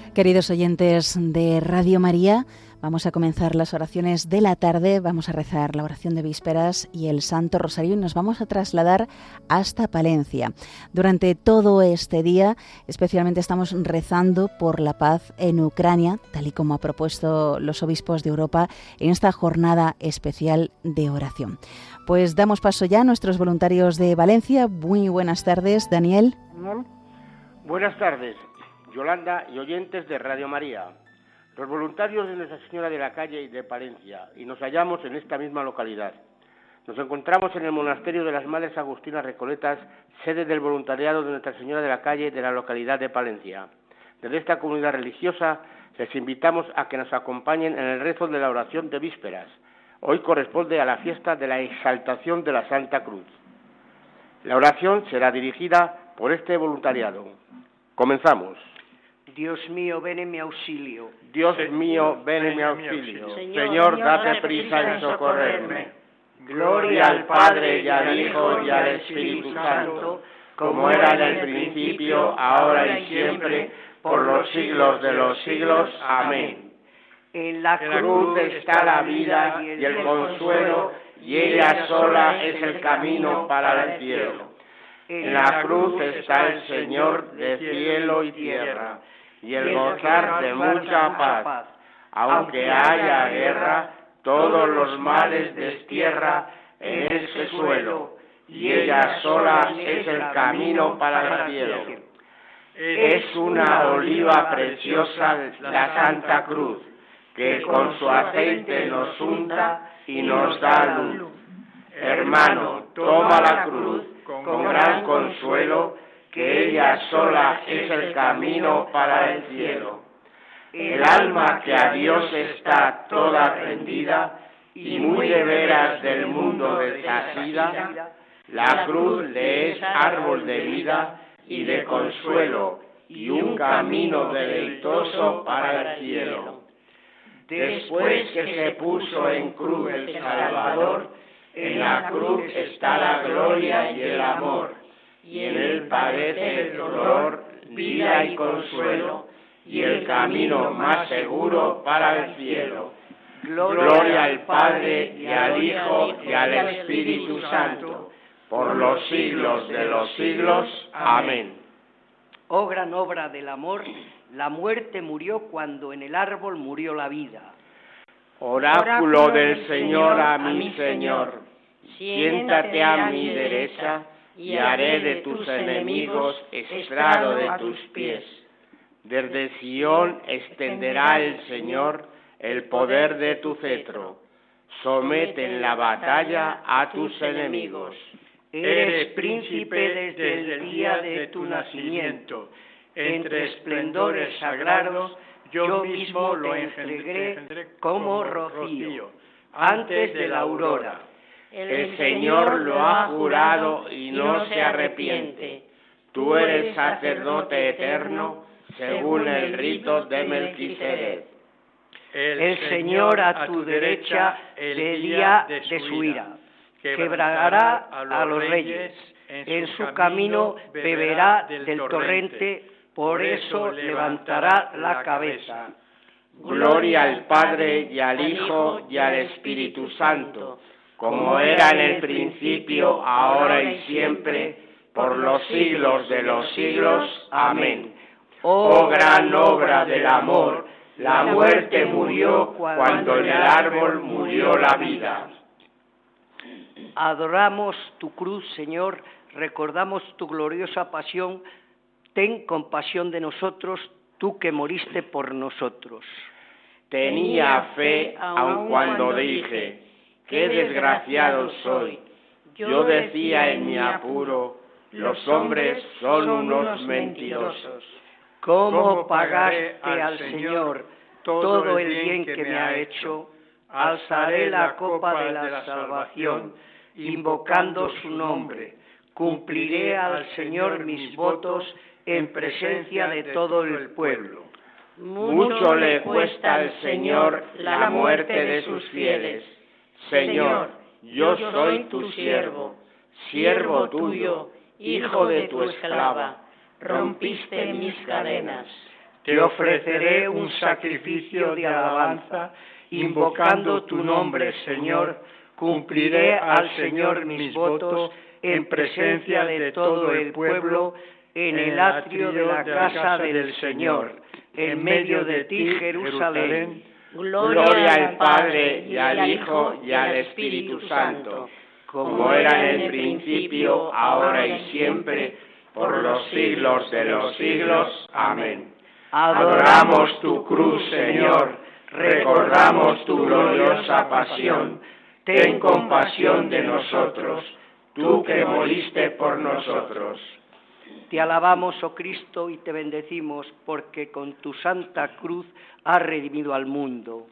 Queridos oyentes de Radio María, vamos a comenzar las oraciones de la tarde, vamos a rezar la oración de vísperas y el Santo Rosario y nos vamos a trasladar hasta Palencia. Durante todo este día, especialmente estamos rezando por la paz en Ucrania, tal y como ha propuesto los obispos de Europa en esta jornada especial de oración. Pues damos paso ya a nuestros voluntarios de Valencia. Muy buenas tardes, Daniel. Buenas tardes, Yolanda y oyentes de Radio María, los voluntarios de Nuestra Señora de la Calle y de Palencia, y nos hallamos en esta misma localidad. Nos encontramos en el Monasterio de las Madres Agustinas Recoletas, sede del voluntariado de Nuestra Señora de la Calle de la localidad de Palencia. Desde esta comunidad religiosa les invitamos a que nos acompañen en el rezo de la oración de vísperas. Hoy corresponde a la fiesta de la exaltación de la Santa Cruz. La oración será dirigida por este voluntariado. Comenzamos. Dios mío, ven en mi auxilio. Dios mío, ven en mi auxilio. Señor, date prisa en socorrerme. Gloria al Padre, y al Hijo, y al Espíritu Santo, como era en el principio, ahora y siempre, por los siglos de los siglos. Amén. En la cruz está la vida y el consuelo, y ella sola es el camino para el cielo. En la cruz está el Señor de cielo y tierra, y el gozar de mucha paz. Aunque haya guerra, todos los males destierra en ese suelo, y ella sola es el camino para el cielo. Es una oliva preciosa la Santa Cruz, que con su aceite nos unta y nos da luz. Hermano, toma la cruz con gran consuelo, que ella sola es el camino para el cielo. El alma que a Dios está toda rendida y muy de veras del mundo desasida, la cruz le es árbol de vida y de consuelo y un camino deleitoso para el cielo. Después que se puso en cruz el Salvador, en la cruz está la gloria y el amor, y en él padece el dolor, vida y consuelo, y el camino más seguro para el cielo. Gloria al Padre, y al Hijo, y al Espíritu Santo, por los siglos de los siglos. Amén. Oh gran obra del amor, la muerte murió cuando en el árbol murió la vida. Oráculo del Señor a mi Señor, siéntate a mi derecha y haré de tus enemigos estrado de tus pies. Desde Sión extenderá el Señor el poder de tu cetro. Somete en la batalla a tus enemigos. Eres príncipe desde el día de tu nacimiento. Entre esplendores sagrados yo mismo lo engendré como rocío, antes de la aurora. El Señor lo ha jurado y no se arrepiente. Tú eres sacerdote eterno, según el rito de Melquisedec. El Señor a tu derecha el día de su ira. Quebrará a los reyes. En su camino beberá del torrente, por eso levantará la cabeza. Gloria al Padre, y al Hijo, y al Espíritu Santo, como era en el principio, ahora y siempre, por los siglos de los siglos. Amén. Oh gran obra del amor, la muerte murió cuando en el árbol murió la vida. Adoramos tu cruz, Señor, recordamos tu gloriosa pasión. Ten compasión de nosotros, tú que moriste por nosotros. Tenía fe aun cuando dije, qué desgraciado soy. Yo decía en mi apuro, los hombres son unos mentirosos. ¿Cómo pagaste al Señor todo el bien que me ha hecho? Alzaré la copa de la salvación, invocando su nombre. Cumpliré al Señor mis votos en presencia de todo el pueblo. Mucho le cuesta al Señor la muerte de sus fieles. Señor, yo soy tu siervo, siervo tuyo, hijo de tu esclava. Rompiste mis cadenas. te ofreceré un sacrificio de alabanza, invocando tu nombre, Señor, cumpliré al Señor mis votos en presencia de todo el pueblo, en el atrio de la casa del Señor, en medio de ti, Jerusalén. Gloria al Padre, y al Hijo, y al Espíritu Santo, como era en el principio, ahora y siempre, por los siglos de los siglos. Amén. Adoramos tu cruz, Señor, recordamos tu gloriosa pasión. Ten compasión de nosotros, tú que moriste por nosotros. Te alabamos, oh Cristo, y te bendecimos, porque con tu santa cruz has redimido al mundo.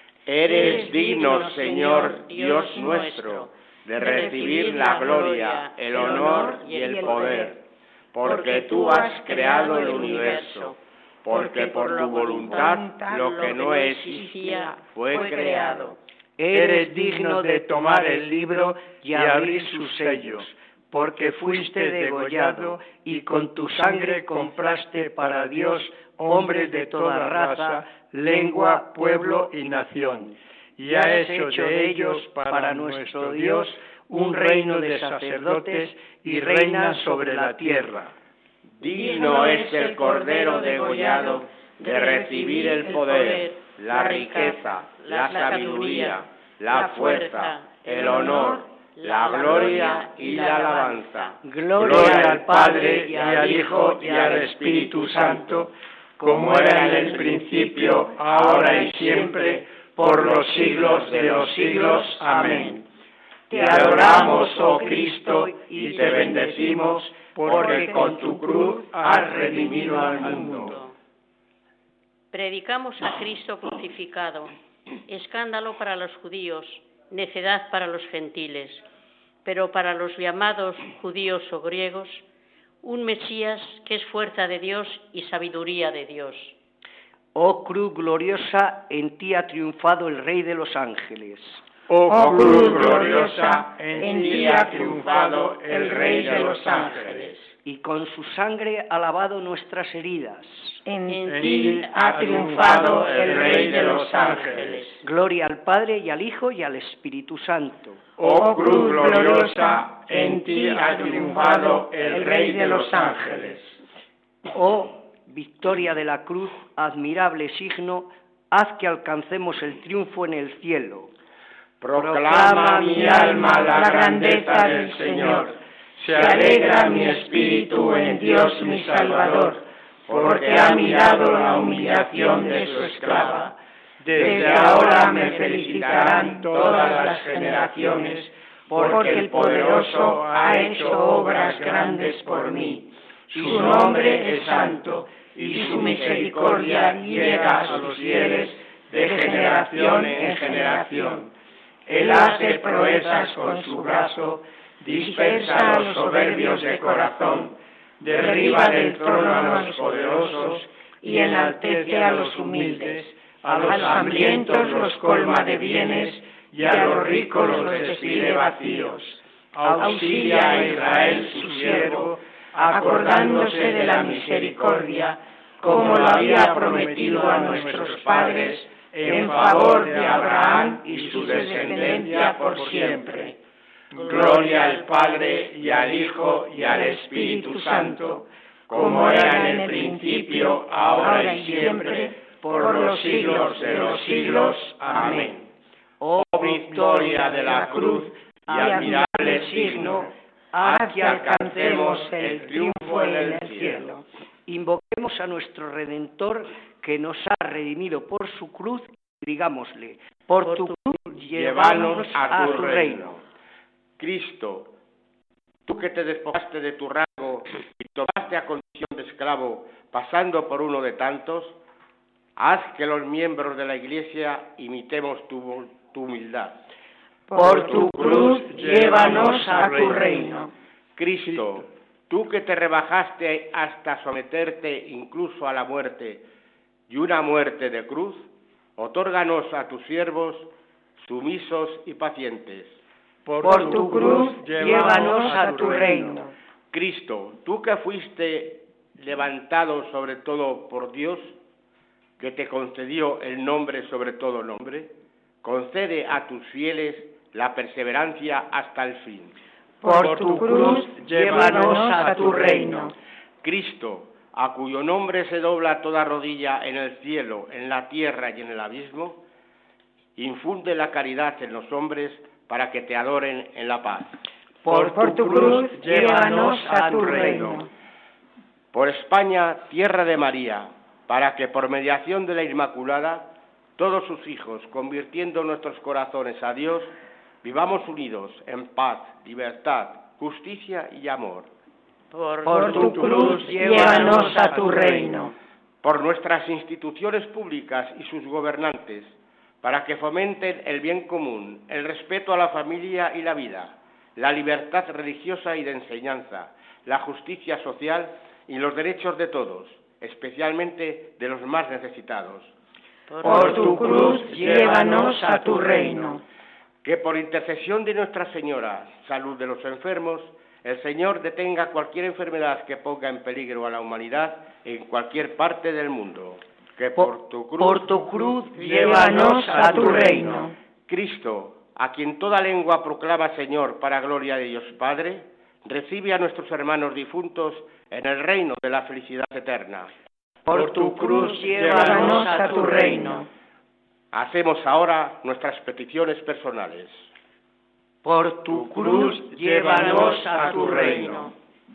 Eres digno, Señor, Dios nuestro, de recibir la gloria, el honor y el poder, porque tú has creado el universo, porque por tu voluntad lo que no existía fue creado. Eres digno de tomar el libro y abrir sus sellos, porque fuiste degollado y con tu sangre compraste para Dios hombres de toda raza, lengua, pueblo y nación. Y has hecho de ellos para nuestro Dios un reino de sacerdotes y reinas sobre la tierra. Digno es el Cordero degollado de recibir el poder, la riqueza, la sabiduría, la fuerza, el honor, la gloria y la alabanza. Gloria al Padre, y al Hijo, y al Espíritu Santo, como era en el principio, ahora y siempre, por los siglos de los siglos. Amén. Te adoramos, oh Cristo, y te bendecimos, porque con tu cruz has redimido al mundo. Predicamos a Cristo crucificado, escándalo para los judíos, necedad para los gentiles, pero para los llamados judíos o griegos, un Mesías que es fuerza de Dios y sabiduría de Dios. Oh cruz gloriosa, en ti ha triunfado el Rey de los ángeles. Oh cruz gloriosa, en ti ha triunfado el Rey de los ángeles. Y con su sangre ha lavado nuestras heridas. En ti ha triunfado el Rey de los ángeles. Gloria al Padre, y al Hijo, y al Espíritu Santo. Oh cruz gloriosa, en ti ha triunfado el Rey de los ángeles. Oh victoria de la cruz, admirable signo, haz que alcancemos el triunfo en el cielo. Proclama mi alma la grandeza del Señor. Se alegra mi espíritu en Dios mi Salvador, porque ha mirado la humillación de su esclava. Desde ahora me felicitarán todas las generaciones, porque el Poderoso ha hecho obras grandes por mí. Su nombre es santo, y su misericordia llega a los fieles de generación en generación. Él hace proezas con su brazo, dispersa a los soberbios de corazón, derriba del trono a los poderosos y enaltece a los humildes. A los hambrientos los colma de bienes y a los ricos los despide vacíos. Auxilia a Israel su siervo, acordándose de la misericordia, como lo había prometido a nuestros padres, en favor de Abraham y su descendencia por siempre. Gloria al Padre, y al Hijo, y al Espíritu Santo, como era en el principio, ahora y siempre, por los siglos de los siglos. Amén. Oh victoria de la cruz, y admirable signo, haz que alcancemos el triunfo en el cielo. Invoquemos a nuestro Redentor, que nos ha redimido por su cruz, y digámosle: por tu cruz, llévanos a tu reino. Cristo, tú que te despojaste de tu rango y tomaste a condición de esclavo, pasando por uno de tantos, haz que los miembros de la Iglesia imitemos tu humildad. Por tu cruz, llévanos a tu reino. Cristo, tú que te rebajaste hasta someterte incluso a la muerte, y una muerte de cruz, otórganos a tus siervos sumisos y pacientes. Por tu cruz, llévanos a tu reino. Cristo, tú que fuiste levantado sobre todo por Dios que te concedió el nombre sobre todo nombre, concede a tus fieles la perseverancia hasta el fin. Por tu cruz, llévanos a tu reino. Cristo, a cuyo nombre se dobla toda rodilla en el cielo, en la tierra y en el abismo, infunde la caridad en los hombres para que te adoren en la paz. Por tu cruz, llévanos a tu reino. Por España, tierra de María, para que por mediación de la Inmaculada, todos sus hijos, convirtiendo nuestros corazones a Dios, vivamos unidos en paz, libertad, justicia y amor. Por tu cruz, llévanos a tu reino. Por nuestras instituciones públicas y sus gobernantes, para que fomenten el bien común, el respeto a la familia y la vida, la libertad religiosa y de enseñanza, la justicia social y los derechos de todos, especialmente de los más necesitados. Por tu cruz, llévanos a tu reino. Que por intercesión de Nuestra Señora, salud de los enfermos, el Señor detenga cualquier enfermedad que ponga en peligro a la humanidad en cualquier parte del mundo. Que por tu cruz, llévanos a tu reino. Cristo, a quien toda lengua proclama Señor para gloria de Dios Padre, recibe a nuestros hermanos difuntos en el reino de la felicidad eterna. Por tu cruz, llévanos a tu reino. Hacemos ahora nuestras peticiones personales. Por tu cruz, llévanos a tu reino.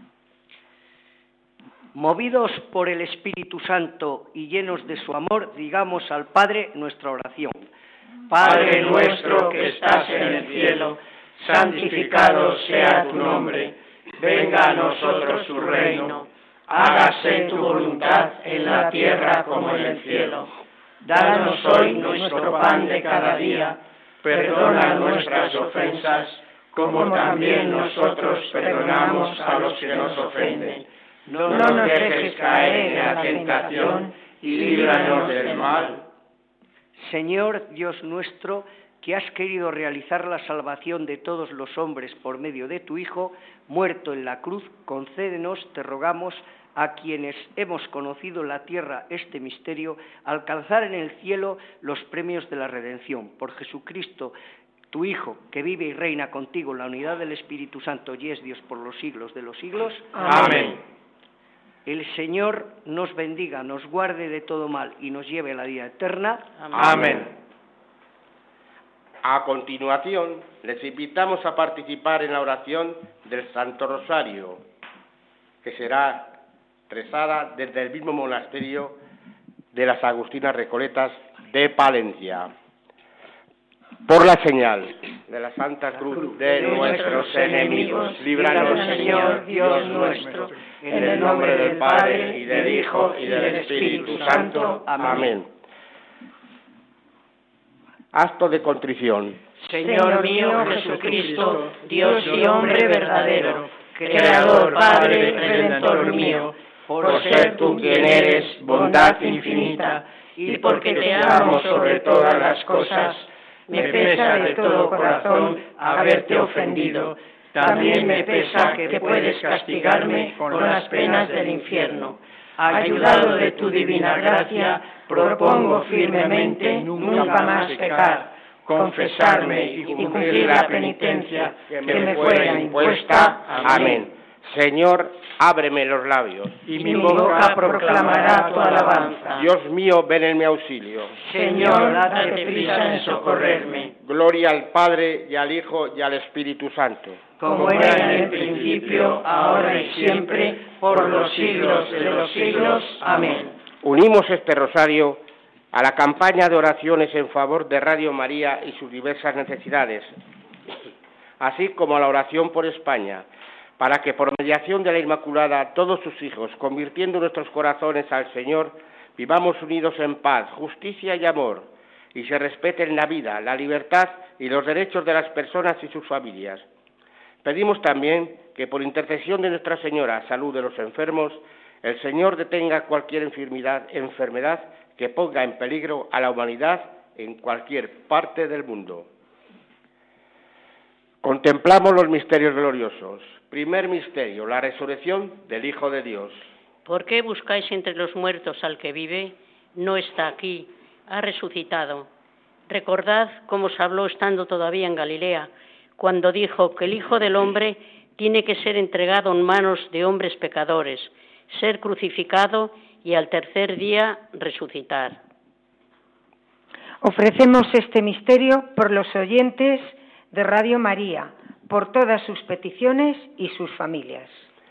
Movidos por el Espíritu Santo y llenos de su amor, digamos al Padre nuestra oración. Padre nuestro que estás en el cielo, santificado sea tu nombre. Venga a nosotros tu reino. Hágase tu voluntad en la tierra como en el cielo. Danos hoy nuestro pan de cada día. Perdona nuestras ofensas, como también nosotros perdonamos a los que nos ofenden. No nos dejes caer en la tentación y líbranos del mal. Señor Dios nuestro, que has querido realizar la salvación de todos los hombres por medio de tu Hijo, muerto en la cruz, concédenos, te rogamos, a quienes hemos conocido en la tierra este misterio, alcanzar en el cielo los premios de la redención. Por Jesucristo, tu Hijo, que vive y reina contigo en la unidad del Espíritu Santo y es Dios por los siglos de los siglos. Amén. El Señor nos bendiga, nos guarde de todo mal y nos lleve a la vida eterna. Amén. A continuación, les invitamos a participar en la oración del Santo Rosario, que será rezada desde el mismo monasterio de las Agustinas Recoletas de Palencia. Por la señal de la Santa Cruz de nuestros enemigos, líbranos, Señor Dios nuestro, en el nombre del Padre, y del Hijo, y del Espíritu Santo. Amén. Acto de contrición. Señor mío Jesucristo, Dios y hombre verdadero, Creador, Padre, Redentor mío, por ser tú quien eres, bondad infinita, y porque te amo sobre todas las cosas, me pesa de todo corazón haberte ofendido. También me pesa que puedes castigarme con las penas del infierno. Ayudado de tu divina gracia, propongo firmemente nunca más pecar, confesarme y cumplir la penitencia que me fuera impuesta. Amén. Señor, ábreme los labios, y mi boca proclamará tu alabanza. Dios mío, ven en mi auxilio. Señor, date prisa en socorrerme. Gloria al Padre, y al Hijo, y al Espíritu Santo. Como era en el principio, ahora y siempre, por los siglos de los siglos. Amén. Unimos este rosario a la campaña de oraciones en favor de Radio María y sus diversas necesidades, así como a la oración por España, para que por mediación de la Inmaculada todos sus hijos, convirtiendo nuestros corazones al Señor, vivamos unidos en paz, justicia y amor, y se respeten la vida, la libertad y los derechos de las personas y sus familias. Pedimos también que por intercesión de Nuestra Señora, salud de los enfermos, el Señor detenga cualquier enfermedad que ponga en peligro a la humanidad en cualquier parte del mundo. Contemplamos los misterios gloriosos. Primer misterio, la resurrección del Hijo de Dios. ¿Por qué buscáis entre los muertos al que vive? no está aquí, ha resucitado. Recordad cómo os habló estando todavía en Galilea, cuando dijo que el Hijo del Hombre tiene que ser entregado en manos de hombres pecadores, ser crucificado y al tercer día resucitar. Ofrecemos este misterio por los oyentes de Radio María, por todas sus peticiones y sus familias.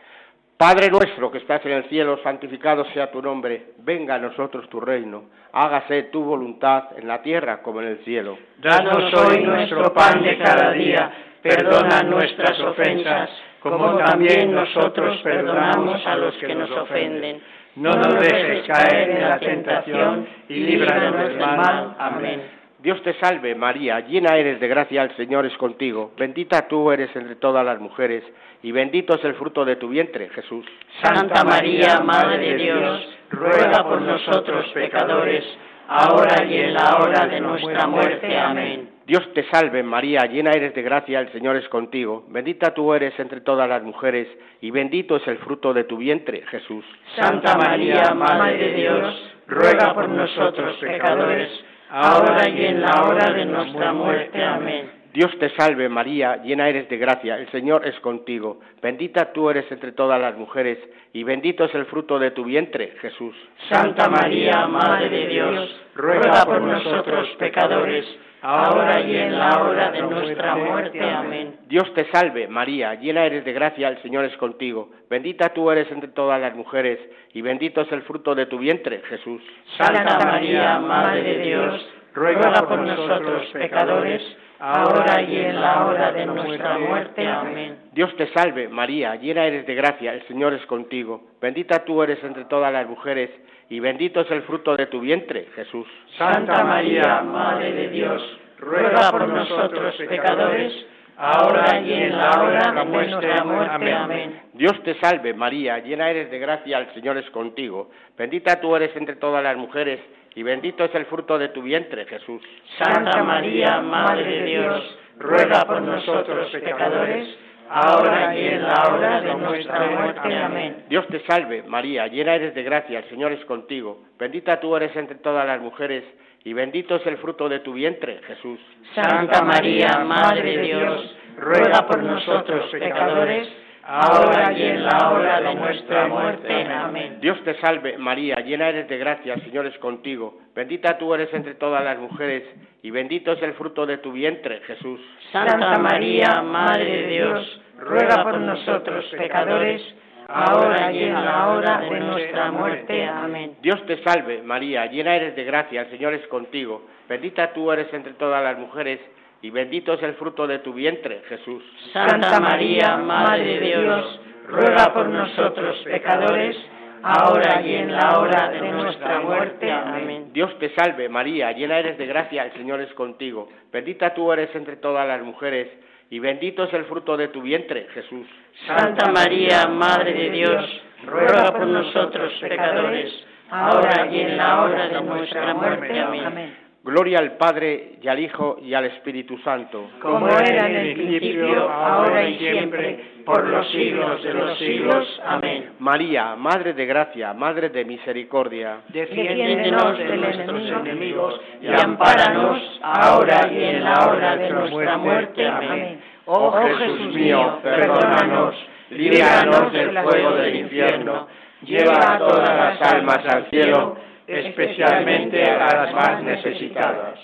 Padre nuestro que estás en el cielo, santificado sea tu nombre. Venga a nosotros tu reino. Hágase tu voluntad en la tierra como en el cielo. Danos hoy nuestro pan de cada día. Perdona nuestras ofensas, como también nosotros perdonamos a los que nos ofenden. No nos dejes caer en la tentación y líbranos del mal. Amén. Dios te salve, María, llena eres de gracia, el Señor es contigo. Bendita tú eres entre todas las mujeres, y bendito es el fruto de tu vientre, Jesús. Santa María, Madre de Dios, ruega por nosotros pecadores, ahora y en la hora de nuestra muerte. Amén. Dios te salve, María, llena eres de gracia, el Señor es contigo. Bendita tú eres entre todas las mujeres, y bendito es el fruto de tu vientre, Jesús. Santa María, Madre de Dios, ruega por nosotros pecadores, ahora y en la hora de nuestra muerte. Amén. Dios te salve, María, llena eres de gracia, el Señor es contigo. Bendita tú eres entre todas las mujeres, y bendito es el fruto de tu vientre, Jesús. Santa María, Madre de Dios, ruega por nosotros pecadores, ahora y en la hora de nuestra muerte. Amén. Dios te salve, María, llena eres de gracia, el Señor es contigo. Bendita tú eres entre todas las mujeres, y bendito es el fruto de tu vientre, Jesús. Santa María, Madre de Dios, ruega por nosotros pecadores, ahora y en la hora de nuestra muerte. Amén. Dios te salve, María, llena eres de gracia, el Señor es contigo. Bendita tú eres entre todas las mujeres, y bendito es el fruto de tu vientre, Jesús. Santa María, Madre de Dios, ruega por nosotros pecadores, ahora y en la hora de nuestra muerte. Amén. Dios te salve, María, llena eres de gracia, el Señor es contigo. Bendita tú eres entre todas las mujeres, y bendito es el fruto de tu vientre, Jesús. Santa María, Madre de Dios, ruega por nosotros pecadores, ahora y en la hora de nuestra muerte. Amén. Dios te salve, María, llena eres de gracia, el Señor es contigo. Bendita tú eres entre todas las mujeres, y bendito es el fruto de tu vientre, Jesús. Santa María, Madre de Dios, ruega por nosotros pecadores, ahora y en la hora de nuestra muerte. Amén. Dios te salve, María, llena eres de gracia, el Señor es contigo. Bendita tú eres entre todas las mujeres, y bendito es el fruto de tu vientre, Jesús. Santa María, Madre de Dios, ruega por nosotros pecadores, ahora y en la hora de nuestra muerte. Amén. Dios te salve, María, llena eres de gracia, el Señor es contigo. Bendita tú eres entre todas las mujeres, y bendito es el fruto de tu vientre, Jesús. Santa María, Madre de Dios, ruega por nosotros pecadores, ahora y en la hora de nuestra muerte. Amén. Dios te salve, María, llena eres de gracia, el Señor es contigo. Bendita tú eres entre todas las mujeres, y bendito es el fruto de tu vientre, Jesús. Santa María, Madre de Dios, ruega por nosotros pecadores, ahora y en la hora de nuestra muerte. Amén. Gloria al Padre, y al Hijo, y al Espíritu Santo. Como era en el principio, ahora y siempre, por los siglos de los siglos. Amén. María, Madre de gracia, Madre de misericordia. Defiéndenos de nuestros enemigos, y ampáranos, ahora y en la hora de nuestra muerte. Amén. Oh Jesús mío, perdónanos, líbranos del fuego del infierno, lleva a todas las almas al cielo, especialmente a las más necesitadas.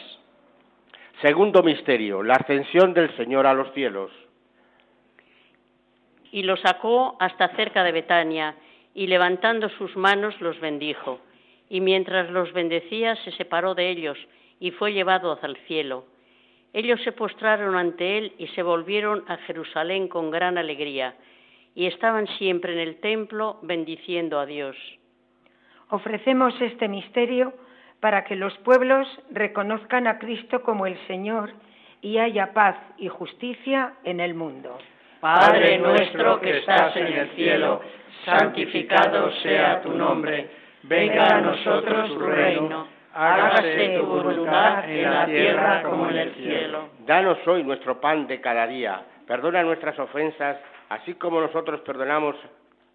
Segundo misterio, la ascensión del Señor a los cielos. Y los sacó hasta cerca de Betania, y levantando sus manos los bendijo. Y mientras los bendecía se separó de ellos, y fue llevado hacia el cielo. Ellos se postraron ante él y se volvieron a Jerusalén con gran alegría, y estaban siempre en el templo bendiciendo a Dios. Ofrecemos este misterio para que los pueblos reconozcan a Cristo como el Señor y haya paz y justicia en el mundo. Padre nuestro que estás en el cielo, santificado sea tu nombre. Venga a nosotros tu reino. Hágase tu voluntad en la tierra como en el cielo. Danos hoy nuestro pan de cada día. Perdona nuestras ofensas, así como nosotros perdonamos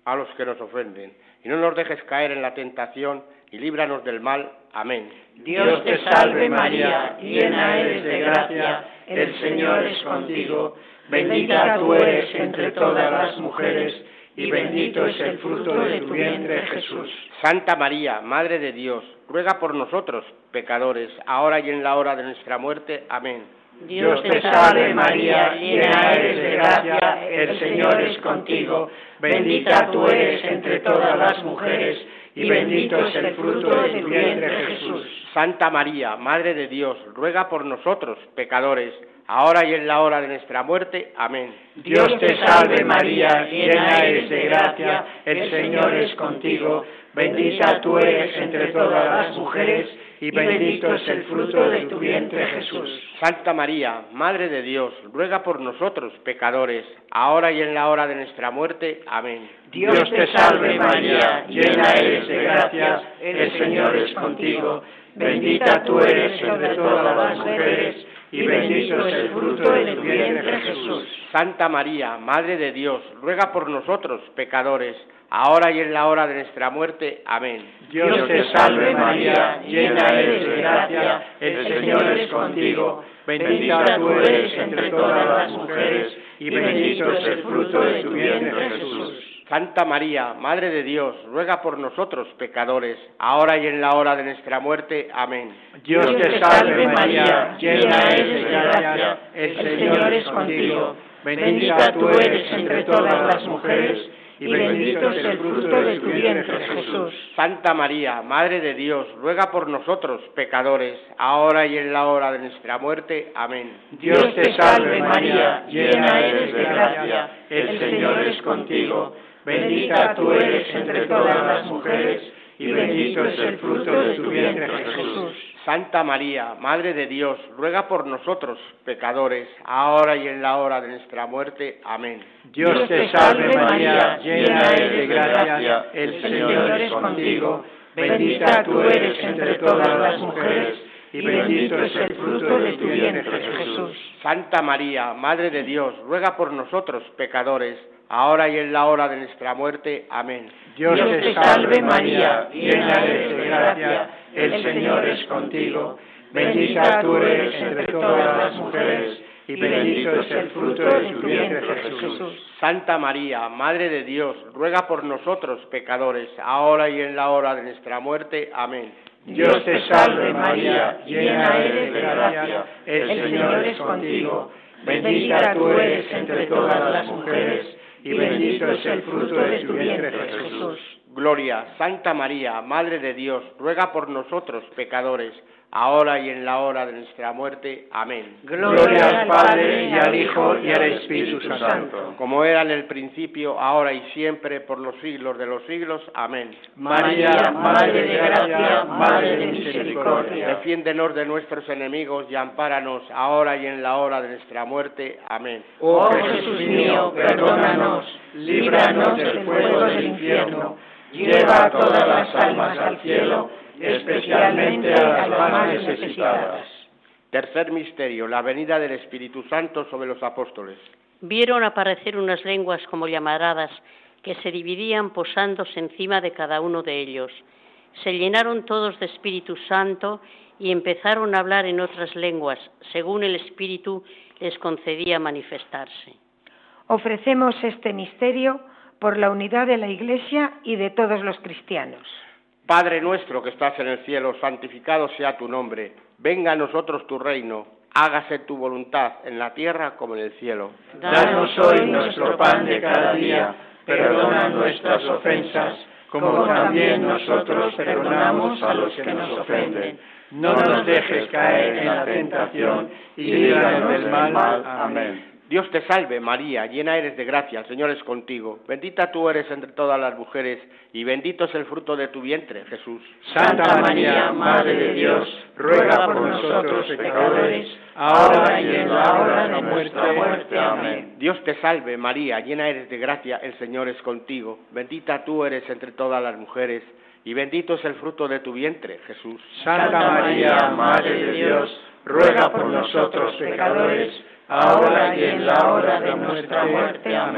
a los que nos ofenden, y no nos dejes caer en la tentación, y líbranos del mal. Amén. Dios te salve María, llena eres de gracia, el Señor es contigo, bendita tú eres entre todas las mujeres, y bendito es el fruto de tu vientre, Jesús. Santa María, Madre de Dios, ruega por nosotros, pecadores, ahora y en la hora de nuestra muerte. Amén. Dios te salve María, llena eres de gracia, el Señor es contigo, bendita tú eres entre todas las mujeres, y bendito es el fruto de tu vientre, Jesús. Santa María, Madre de Dios, ruega por nosotros, pecadores, ahora y en la hora de nuestra muerte. Amén. Dios te salve María, llena eres de gracia, el Señor es contigo, bendita tú eres entre todas las mujeres, y bendito es el fruto de tu vientre, Jesús. Santa María, Madre de Dios, ruega por nosotros, pecadores, ahora y en la hora de nuestra muerte. Amén. Dios te salve María, llena eres de gracia, el Señor es contigo, bendita tú eres entre todas las mujeres, y bendito es el fruto de tu vientre, Jesús. Santa María, Madre de Dios, ruega por nosotros, pecadores, ahora y en la hora de nuestra muerte. Amén. Dios te salve María, llena eres de gracia, el Señor es contigo, bendita tú eres entre todas las mujeres, y bendito es el fruto de tu vientre, Jesús. Santa María, Madre de Dios, ruega por nosotros, pecadores, ahora y en la hora de nuestra muerte. Amén. Dios te salve María, llena eres de gracia, el Señor es contigo, bendita tú eres entre todas las mujeres, y bendito es el fruto de tu vientre, Jesús. Santa María, Madre de Dios, ruega por nosotros, pecadores, ahora y en la hora de nuestra muerte. Amén. Dios te salve María, llena eres de gracia, el Señor es contigo, bendita tú eres entre todas las mujeres, y bendito es el fruto de tu vientre, Jesús. Santa María, Madre de Dios, ruega por nosotros, pecadores, ahora y en la hora de nuestra muerte. Amén. Dios te salve María, llena eres de gracia, el Señor es contigo, bendita tú eres entre todas las mujeres, y bendito es el fruto de tu vientre, Jesús. Santa María, Madre de Dios, ruega por nosotros, pecadores, ahora y en la hora de nuestra muerte. Amén. Dios te salve María, llena eres de gracia, el Señor es contigo, bendita tú eres entre todas las mujeres, y bendito es el fruto de tu vientre, Jesús. Santa María, Madre de Dios, ruega por nosotros, pecadores, ahora y en la hora de nuestra muerte. Amén. Dios te salve María, llena eres de gracia, el Señor es contigo, bendita tú eres entre todas las mujeres, y bendito es el fruto de tu vientre, Jesús. Gloria, Santa María, Madre de Dios, ruega por nosotros, pecadores, ahora y en la hora de nuestra muerte. Amén. Gloria al Padre, y al Hijo, y al Espíritu Santo. Como era en el principio, ahora y siempre, por los siglos de los siglos. Amén. María, Madre de gracia, Madre de misericordia. Defiéndenos de nuestros enemigos y ampáranos, ahora y en la hora de nuestra muerte. Amén. Oh Jesús mío, perdónanos, líbranos del fuego del infierno, lleva a todas las almas al cielo, especialmente a las más necesitadas. Tercer misterio, la venida del Espíritu Santo sobre los apóstoles. Vieron aparecer unas lenguas como llamaradas que se dividían posándose encima de cada uno de ellos. Se llenaron todos de Espíritu Santo y empezaron a hablar en otras lenguas, según el Espíritu les concedía manifestarse. Ofrecemos este misterio por la unidad de la Iglesia y de todos los cristianos. Padre nuestro que estás en el cielo, santificado sea tu nombre. Venga a nosotros tu reino. Hágase tu voluntad en la tierra como en el cielo. Danos hoy nuestro pan de cada día. Perdona nuestras ofensas, como también nosotros perdonamos a los que nos ofenden. No nos dejes caer en la tentación y líbranos del mal. Amén. Dios te salve María, llena eres de gracia, el Señor es contigo. Bendita tú eres entre todas las mujeres, y bendito es el fruto de tu vientre, Jesús. Santa María, Madre de Dios, ruega por nosotros pecadores, ahora y en la hora de nuestra muerte. Amén. Dios te salve María, llena eres de gracia, el Señor es contigo. Bendita tú eres entre todas las mujeres, y bendito es el fruto de tu vientre, Jesús. Santa María, Madre de Dios, ruega por nosotros pecadores, ahora y en la hora de nuestra muerte. Amén.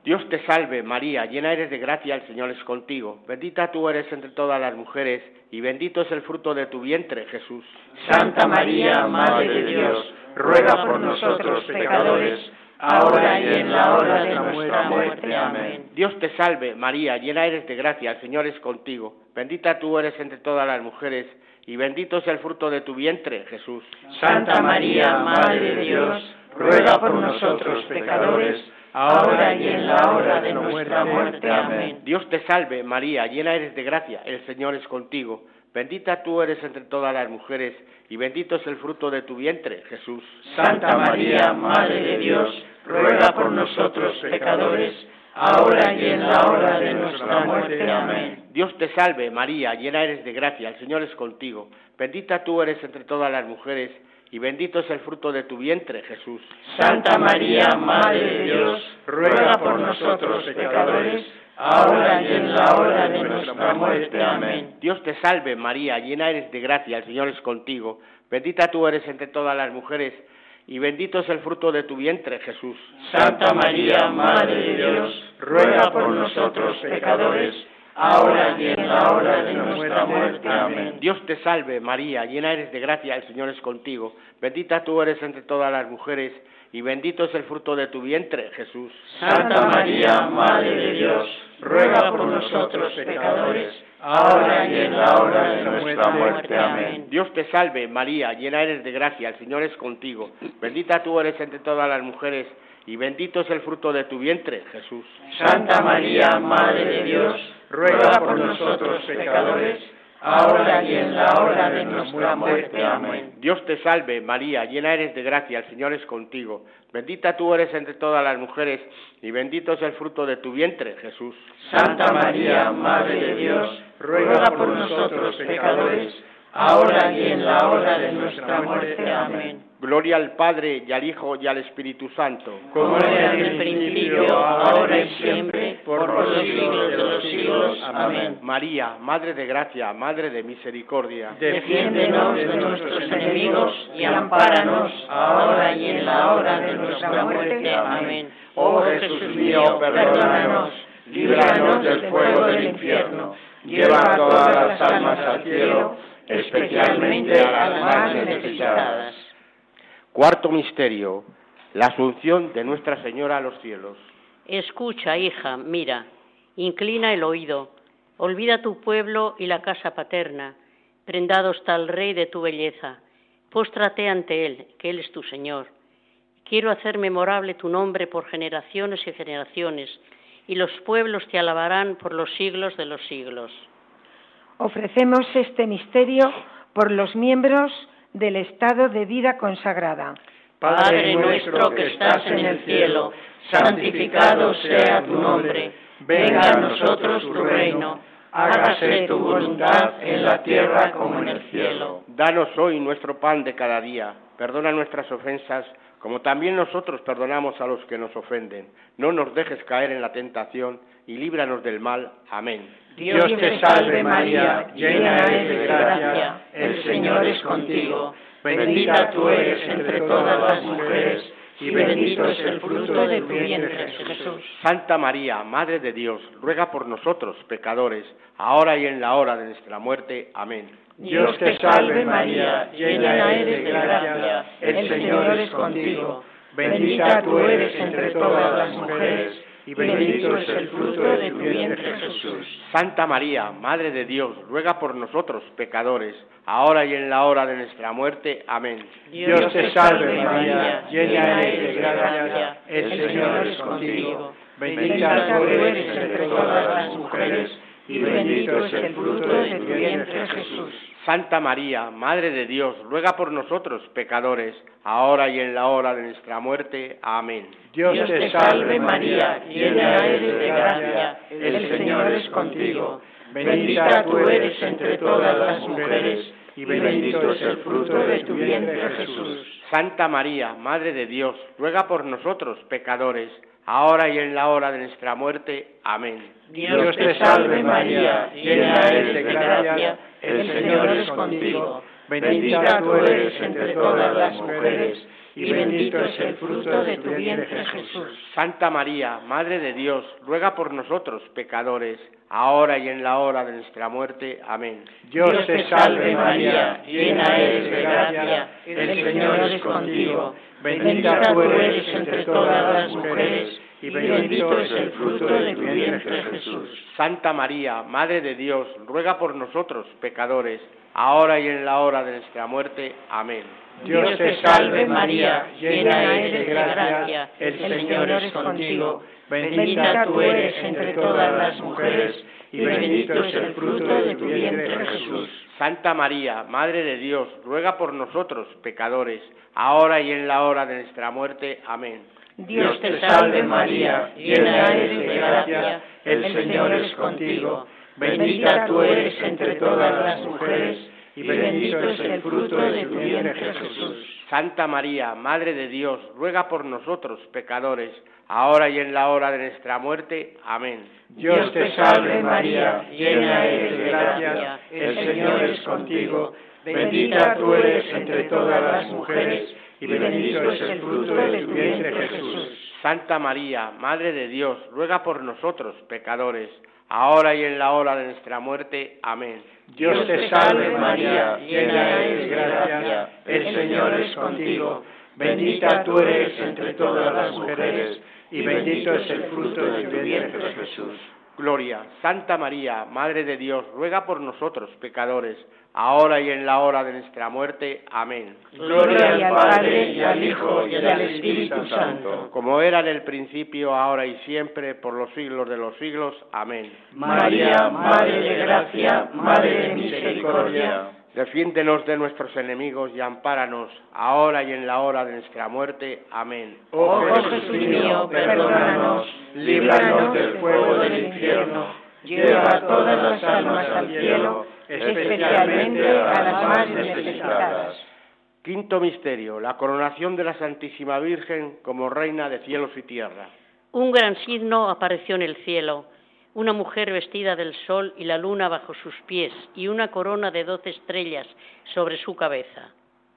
Dios te salve, María, llena eres de gracia, el Señor es contigo. Bendita tú eres entre todas las mujeres, y bendito es el fruto de tu vientre, Jesús. Santa María, Madre de Dios, ruega por nosotros pecadores, ahora y en la hora de nuestra muerte. Amén. Dios te salve, María, llena eres de gracia, el Señor es contigo. Bendita tú eres entre todas las mujeres, y bendito es el fruto de tu vientre, Jesús. Santa María, Madre de Dios, ruega por nosotros pecadores, ahora y en la hora de nuestra muerte. Amén. Dios te salve, María, llena eres de gracia, el Señor es contigo. Bendita tú eres entre todas las mujeres, y bendito es el fruto de tu vientre, Jesús. Santa María, Madre de Dios, ruega por nosotros pecadores, ahora y en la hora de nuestra muerte. Amén. Dios te salve, María, llena eres de gracia, el Señor es contigo. Bendita tú eres entre todas las mujeres, y bendito es el fruto de tu vientre, Jesús. Santa María, Madre de Dios, ruega por nosotros pecadores, ahora y en la hora de nuestra muerte. Amén. Dios te salve, María, llena eres de gracia, el Señor es contigo. Bendita tú eres entre todas las mujeres, y bendito es el fruto de tu vientre, Jesús. Santa María, Madre de Dios, ruega por nosotros pecadores, ahora y en la hora de nuestra muerte. Amén. Dios te salve, María, llena eres de gracia, el Señor es contigo. Bendita tú eres entre todas las mujeres, y bendito es el fruto de tu vientre, Jesús. Santa María, Madre de Dios, ruega por nosotros pecadores, ahora y en la hora de nuestra muerte. Amén. Dios te salve, María, llena eres de gracia, el Señor es contigo. Bendita tú eres entre todas las mujeres, y bendito es el fruto de tu vientre, Jesús. Santa María, Madre de Dios, ruega por nosotros pecadores, ahora y en la hora de nuestra muerte. Amén. Dios te salve, María, llena eres de gracia, el Señor es contigo. Bendita tú eres entre todas las mujeres, y bendito es el fruto de tu vientre, Jesús. Santa María, Madre de Dios, ruega por nosotros pecadores, ahora y en la hora de nuestra muerte. Amén. Gloria al Padre, y al Hijo, y al Espíritu Santo. Como era en el principio, ahora y siempre, por los siglos de los siglos. Amén. María, Madre de gracia, Madre de misericordia. Defiéndenos de nuestros enemigos y ampáranos ahora y en la hora de nuestra muerte. Amén. Oh Jesús mío, perdónanos, líbranos del fuego del infierno, lleva todas las almas al cielo, especialmente a las más necesitadas. Cuarto misterio, la asunción de Nuestra Señora a los cielos. Escucha, hija, mira, inclina el oído, olvida tu pueblo y la casa paterna, prendado está el Rey de tu belleza, póstrate ante Él, que Él es tu Señor. Quiero hacer memorable tu nombre por generaciones y generaciones, y los pueblos te alabarán por los siglos de los siglos. Ofrecemos este misterio por los miembros del estado de vida consagrada. Padre nuestro que estás en el cielo, santificado sea tu nombre. Venga a nosotros tu reino. Hágase tu voluntad en la tierra como en el cielo. Danos hoy nuestro pan de cada día. Perdona nuestras ofensas, como también nosotros perdonamos a los que nos ofenden. No nos dejes caer en la tentación, y líbranos del mal. Amén. Dios te salve María, llena eres de gracia, el Señor es contigo. Bendita tú eres entre todas las mujeres, y bendito es el fruto de tu vientre, Jesús. Santa María, Madre de Dios, ruega por nosotros, pecadores, ahora y en la hora de nuestra muerte. Amén. Dios te salve María, llena eres de gracia, el Señor es contigo. Bendita tú eres entre todas las mujeres, y bendito es el fruto de tu vientre, Jesús. Santa María, Madre de Dios, ruega por nosotros, pecadores, ahora y en la hora de nuestra muerte. Amén. Dios te salve María, llena eres de gracia, el Señor es contigo. Bendita tú eres entre todas las mujeres, y bendito es el fruto de tu vientre, Jesús. Santa María, Madre de Dios, ruega por nosotros, pecadores, ahora y en la hora de nuestra muerte. Amén. Dios te salve María, llena eres de gracia, el Señor es contigo. Bendita tú eres entre todas las mujeres, y bendito es el fruto de tu vientre, Jesús. Santa María, Madre de Dios, ruega por nosotros, pecadores, ahora y en la hora de nuestra muerte. Amén. Dios te salve María, llena eres de gracia, el Señor es contigo. Bendita tú eres entre todas las mujeres, y bendito es el fruto de tu vientre, Jesús. Santa María, Madre de Dios, ruega por nosotros pecadores, ahora y en la hora de nuestra muerte. Amén. Dios te salve María, llena eres de gracia, el Señor es contigo, bendita tú eres entre todas las mujeres, y bendito es el fruto de tu vientre, Jesús. Santa María, Madre de Dios, ruega por nosotros pecadores, ahora y en la hora de nuestra muerte. Amén. Dios te salve María, llena eres de gracia, el Señor es contigo, bendita tú eres entre todas las mujeres, y bendito es el fruto de tu vientre, Jesús. Santa María, Madre de Dios, ruega por nosotros pecadores, ahora y en la hora de nuestra muerte. Amén. Dios te salve María, llena eres de gracia, el Señor es contigo, bendita tú eres entre todas las mujeres, y bendito es el fruto de tu vientre, Jesús. Santa María, Madre de Dios, ruega por nosotros pecadores, ahora y en la hora de nuestra muerte. Amén. Dios te salve María, llena eres de gracia, el Señor es contigo, bendita tú eres entre todas las mujeres, y bendito es el fruto de tu vientre, Jesús. Santa María, Madre de Dios, ruega por nosotros pecadores, ahora y en la hora de nuestra muerte. Amén. Dios te salve María, llena eres de gracia, el Señor es contigo, bendita tú eres entre todas las mujeres, y bendito es el fruto de tu vientre, Jesús. Gloria. Santa María, Madre de Dios, ruega por nosotros pecadores, ahora y en la hora de nuestra muerte. Amén. Gloria al Padre, y al Hijo, y al Espíritu Santo. Como era en el principio, ahora y siempre, por los siglos de los siglos. Amén. María, Madre de gracia, Madre de misericordia, defiéndenos de nuestros enemigos y ampáranos, ahora y en la hora de nuestra muerte. Amén. Oh Jesús mío, perdónanos, líbranos del fuego del infierno, lleva todas las almas al cielo, especialmente a las más necesitadas. Quinto misterio, la coronación de la Santísima Virgen como Reina de cielos y tierra. Un gran signo apareció en el cielo, una mujer vestida del sol y la luna bajo sus pies, y una corona de 12 estrellas sobre su cabeza.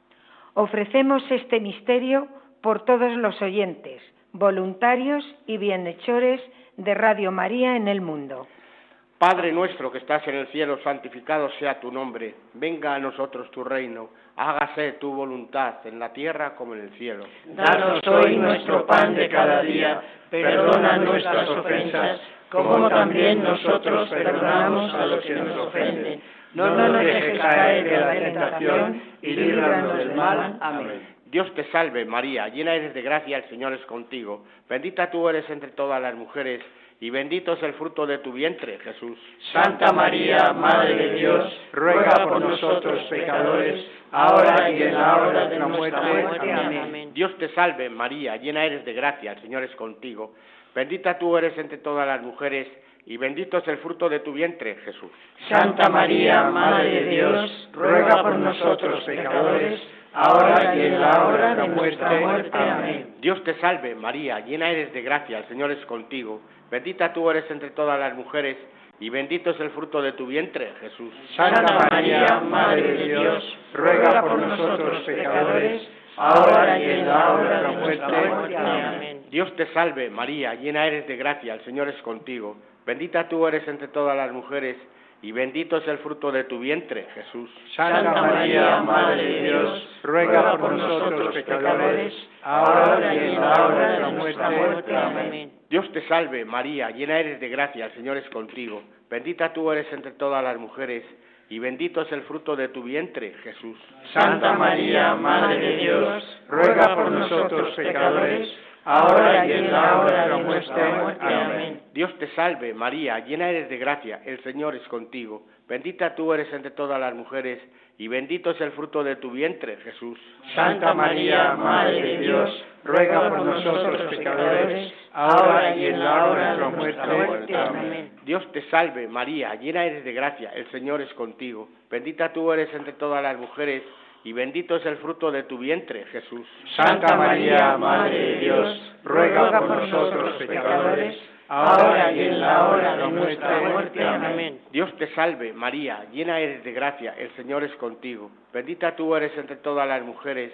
Ofrecemos este misterio por todos los oyentes, voluntarios y bienhechores de Radio María en el mundo. Padre nuestro que estás en el cielo, santificado sea tu nombre. Venga a nosotros tu reino. Hágase tu voluntad en la tierra como en el cielo. Danos hoy nuestro pan de cada día. Perdona nuestras ofensas, como también nosotros perdonamos a los que nos ofenden. No nos dejes caer en la tentación y líbranos del mal. Amén. Dios te salve, María, llena eres de gracia, el Señor es contigo. Bendita tú eres entre todas las mujeres, y bendito es el fruto de tu vientre, Jesús. Santa María, Madre de Dios, ruega por nosotros pecadores, ahora y en la hora de nuestra muerte. Amén. Dios te salve, María, llena eres de gracia, el Señor es contigo. Bendita tú eres entre todas las mujeres, y bendito es el fruto de tu vientre, Jesús. Santa María, Madre de Dios, ruega por nosotros pecadores, ahora y en la hora de nuestra muerte. Amén. Dios te salve, María, llena eres de gracia, el Señor es contigo. Bendita tú eres entre todas las mujeres, y bendito es el fruto de tu vientre, Jesús. Santa María, Madre de Dios, ruega por nosotros pecadores, ahora y en la hora de nuestra muerte. Amén. Dios te salve, María, llena eres de gracia, el Señor es contigo. Bendita tú eres entre todas las mujeres, y bendito es el fruto de tu vientre, Jesús. Santa María, Madre de Dios, ruega por nosotros pecadores, ahora y en la hora de nuestra muerte. Amén. Dios te salve, María, llena eres de gracia, el Señor es contigo. Bendita tú eres entre todas las mujeres, y bendito es el fruto de tu vientre, Jesús. Santa María, Madre de Dios, ruega por nosotros pecadores, ahora y en la hora de nuestra muerte. Amén. Dios te salve, María, llena eres de gracia, el Señor es contigo. Bendita tú eres entre todas las mujeres, y bendito es el fruto de tu vientre, Jesús. Santa María, Madre de Dios, ruega por nosotros pecadores, ahora y en la hora de nuestra muerte. Amén. Dios te salve, María, llena eres de gracia, el Señor es contigo. Bendita tú eres entre todas las mujeres, y bendito es el fruto de tu vientre, Jesús. Santa María, Madre de Dios, ruega por nosotros pecadores, ahora y en la hora de nuestra muerte. Amén. Dios te salve, María, llena eres de gracia, el Señor es contigo. Bendita tú eres entre todas las mujeres,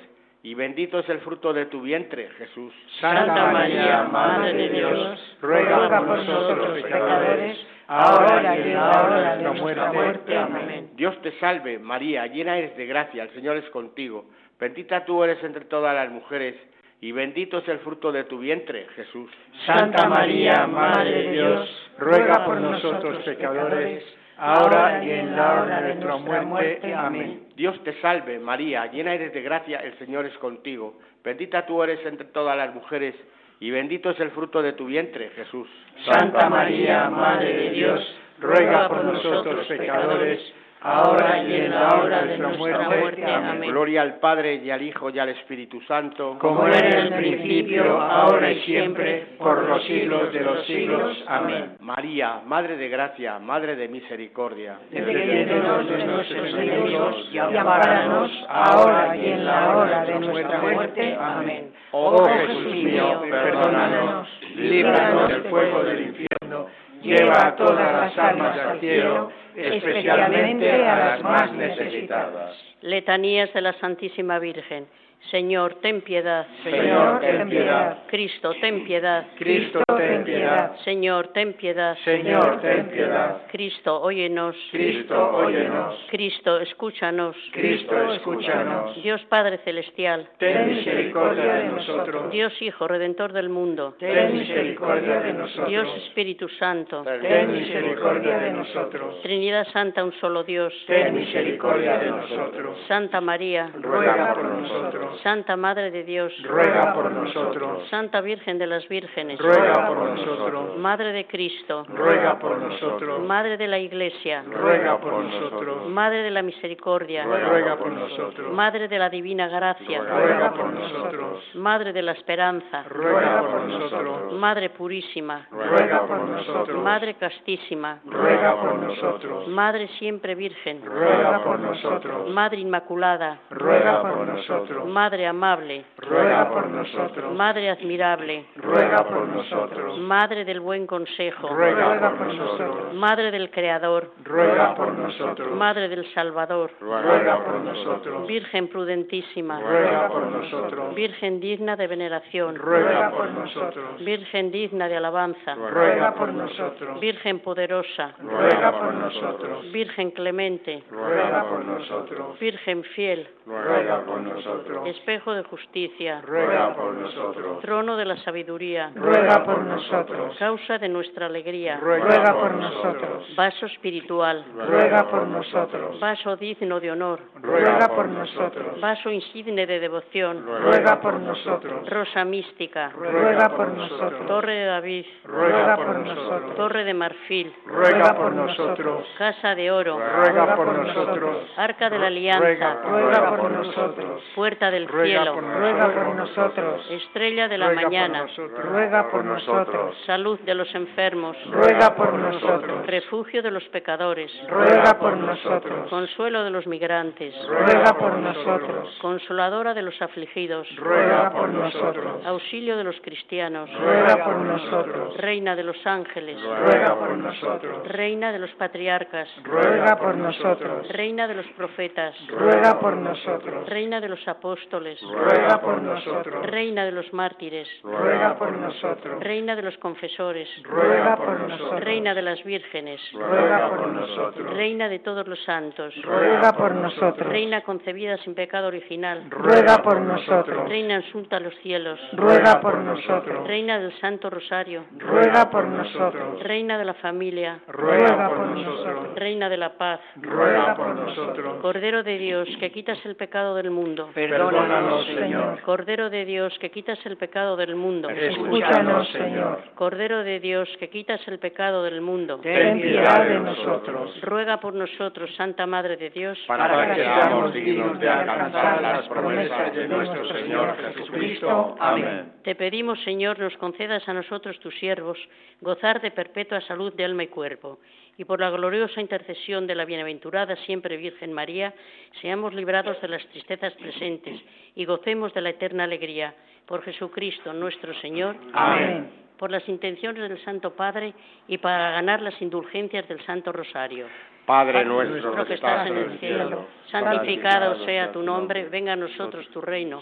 y bendito es el fruto de tu vientre, Jesús. Santa María, Madre de Dios, ruega por nosotros pecadores, ahora y en la hora de nuestra muerte. Amén. Dios te salve, María, llena eres de gracia, el Señor es contigo. Bendita tú eres entre todas las mujeres, y bendito es el fruto de tu vientre, Jesús. Santa María, Madre de Dios, ruega por nosotros pecadores, ahora y en la hora de nuestra muerte. Amén. Dios te salve, María, llena eres de gracia, el Señor es contigo. Bendita tú eres entre todas las mujeres, y bendito es el fruto de tu vientre, Jesús. Santa María, Madre de Dios, ruega por nosotros pecadores, ahora y en la hora de nuestra muerte. Amén. Gloria al Padre, y al Hijo, y al Espíritu Santo, como era en el principio, ahora y siempre, por los siglos de los siglos. Amén. María, Madre de gracia, Madre de misericordia, defiéndenos de nuestros enemigos y ampáranos ahora y en la hora de nuestra muerte. Amén. Oh Jesús mío, perdónanos, líbranos del fuego del infierno, lleva a todas las almas al cielo, especialmente a las más necesitadas. Letanías de la Santísima Virgen. Señor, ten piedad. Señor, ten piedad. Cristo, ten piedad. Cristo, ten piedad. Señor, ten piedad. Señor, ten piedad. Cristo, óyenos. Cristo, óyenos. Cristo, escúchanos. Cristo, escúchanos. Dios Padre Celestial. Ten misericordia de nosotros. Dios Hijo, Redentor del mundo. Ten misericordia de nosotros. Dios Espíritu Santo. Ten misericordia de nosotros. Trinidad Santa, un solo Dios. Ten misericordia de nosotros. Santa María. Ruega por nosotros. Santa Madre de Dios. Ruega por nosotros. Santa Virgen de las Vírgenes. Ruega por nosotros. Madre de Cristo. Ruega por nosotros. Madre de la Iglesia. Ruega por nosotros. Madre de la Misericordia. Ruega por nosotros. Madre de la Divina Gracia. Ruega por nosotros. Madre de la Esperanza. Ruega por nosotros. Madre Purísima. Ruega por nosotros. Madre Castísima. Ruega por nosotros. Madre Siempre Virgen. Ruega por nosotros. Madre Inmaculada. Ruega por nosotros. Madre Amable. Ruega por nosotros. Madre Admirable. Ruega por nosotros. Madre del Buen Consejo. Ruega por nosotros. Madre del Creador. Ruega por nosotros. Madre del Salvador. Ruega por nosotros. Virgen prudentísima. Ruega por nosotros. Virgen digna de veneración. Ruega por nosotros. Virgen digna de alabanza. Ruega por nosotros. Virgen poderosa. Ruega por nosotros. Virgen clemente. Ruega por nosotros. Virgen fiel. Ruega por nosotros. Espejo de justicia. Ruega por nosotros. Trono de la sabiduría. Ruega por nosotros. Causa de nuestra alegría. Ruega por nosotros. Vaso espiritual. Ruega por nosotros. Vaso digno de honor. Ruega por nosotros. Vaso insigne de devoción. Ruega por nosotros. Rosa mística. Ruega por nosotros. Torre de David. Ruega por nosotros. Torre de marfil. Ruega por nosotros. Casa de oro. Ruega por nosotros. Arca de la alianza. Ruega por nosotros. Puerta del cielo. Ruega por nosotros. Estrella de la mañana. Ruega por nosotros. Salud de los enfermos. Ruega por nosotros. Refugio de los pecadores. Ruega por nosotros. Consuelo de los migrantes. Ruega por nosotros. Consoladora de los afligidos. Ruega por nosotros. Auxilio de los cristianos. Ruega por nosotros. Reina de los ángeles. Ruega por nosotros. Reina de los patriarcas. Ruega por nosotros. Reina de los profetas. Ruega por nosotros. Reina de los apóstoles. Ruega por nosotros. Reina de los mártires. Ruega por nosotros. Reina de los confesores. Ruega por nosotros. Reina de las vírgenes. Ruega por nosotros. Reina de todos los santos. Ruega por nosotros. Reina concebida sin pecado original. Ruega por nosotros. Reina asunta a los cielos. Ruega por nosotros. Reina del Santo Rosario. Ruega por nosotros. Reina de la familia. Ruega por nosotros. Reina de la paz. Ruega por nosotros. Cordero de Dios, que quitas el pecado del mundo. Perdónanos, Señor. Cordero de Dios, que quitas el pecado del mundo. Escúchanos, Señor. Cordero de Dios, que quitas el pecado del mundo. Ten piedad de nosotros. Ruega por nosotros, Santa Madre de Dios, para que seamos dignos de alcanzar las promesas de nuestro Señor Jesucristo. Amén. Te pedimos, Señor, nos concedas a nosotros, tus siervos, gozar de perpetua salud de alma y cuerpo, y por la gloriosa intercesión de la bienaventurada siempre Virgen María, seamos librados de las tristezas presentes y gocemos de la eterna alegría. Por Jesucristo nuestro Señor. Amén. Por las intenciones del Santo Padre y para ganar las indulgencias del Santo Rosario. Padre nuestro que estás en el cielo, santificado sea tu nombre, venga a nosotros tu reino.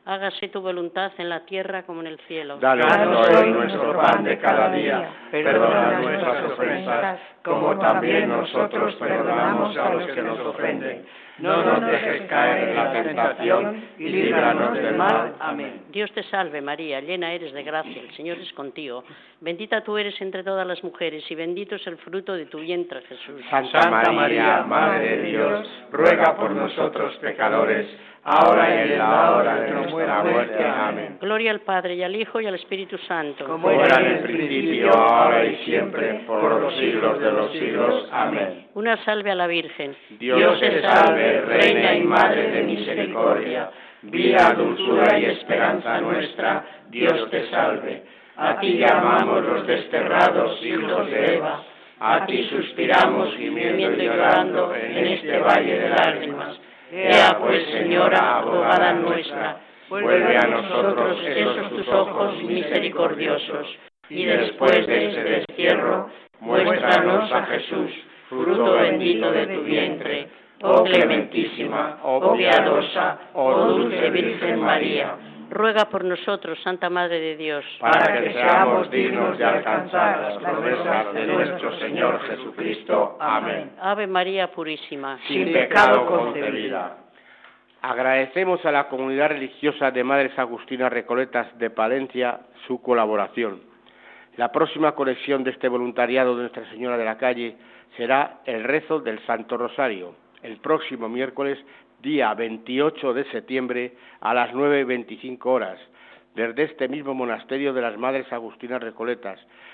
Hágase tu voluntad en la tierra como en el cielo. Danos hoy nuestro pan de cada día. Perdona nuestras ofensas, como también nosotros perdonamos a los que nos ofenden. No nos dejes caer en la tentación y líbranos del mal. Amén. Dios te salve María, llena eres de gracia, el Señor es contigo. Bendita tú eres entre todas las mujeres y bendito es el fruto de tu vientre, Jesús. Santa María, Madre de Dios, ruega por nosotros pecadores, ahora y en la hora de nuestra muerte. Amén. Gloria al Padre, y al Hijo, y al Espíritu Santo. Como era en el principio, ahora y siempre, por los siglos de los siglos. Amén. Una salve a la Virgen. Dios te salve, Reina y Madre de misericordia, vida, dulzura y esperanza nuestra, Dios te salve. A ti llamamos los desterrados hijos de Eva, a ti suspiramos gimiendo y llorando en este valle de lágrimas. Ea pues, Señora, abogada nuestra, vuelve a nosotros esos tus ojos misericordiosos, y después de este destierro, muéstranos a Jesús, fruto bendito de tu vientre, oh clementísima, oh piadosa, oh dulce Virgen María. Ruega por nosotros, Santa Madre de Dios, para que seamos dignos de alcanzar las promesas de nuestro Señor Jesucristo. Amén. Ave María Purísima, sin pecado concebida. Agradecemos a la comunidad religiosa de Madres Agustinas Recoletas de Palencia su colaboración. La próxima conexión de este voluntariado de Nuestra Señora de la Calle será el rezo del Santo Rosario, el próximo miércoles, día 28 de septiembre, a las 9:25 horas, desde este mismo monasterio de las Madres Agustinas Recoletas,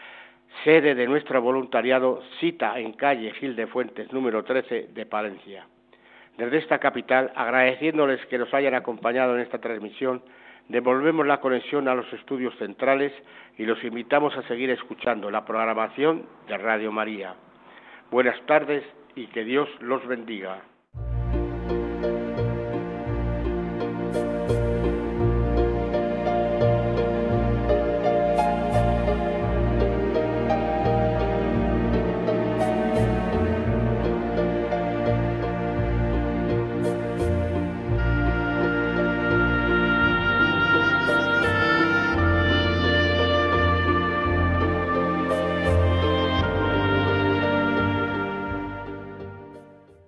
sede de nuestro voluntariado, cita en calle Gil de Fuentes, número 13 de Palencia. Desde esta capital, agradeciéndoles que nos hayan acompañado en esta transmisión, devolvemos la conexión a los estudios centrales y los invitamos a seguir escuchando la programación de Radio María. Buenas tardes y que Dios los bendiga.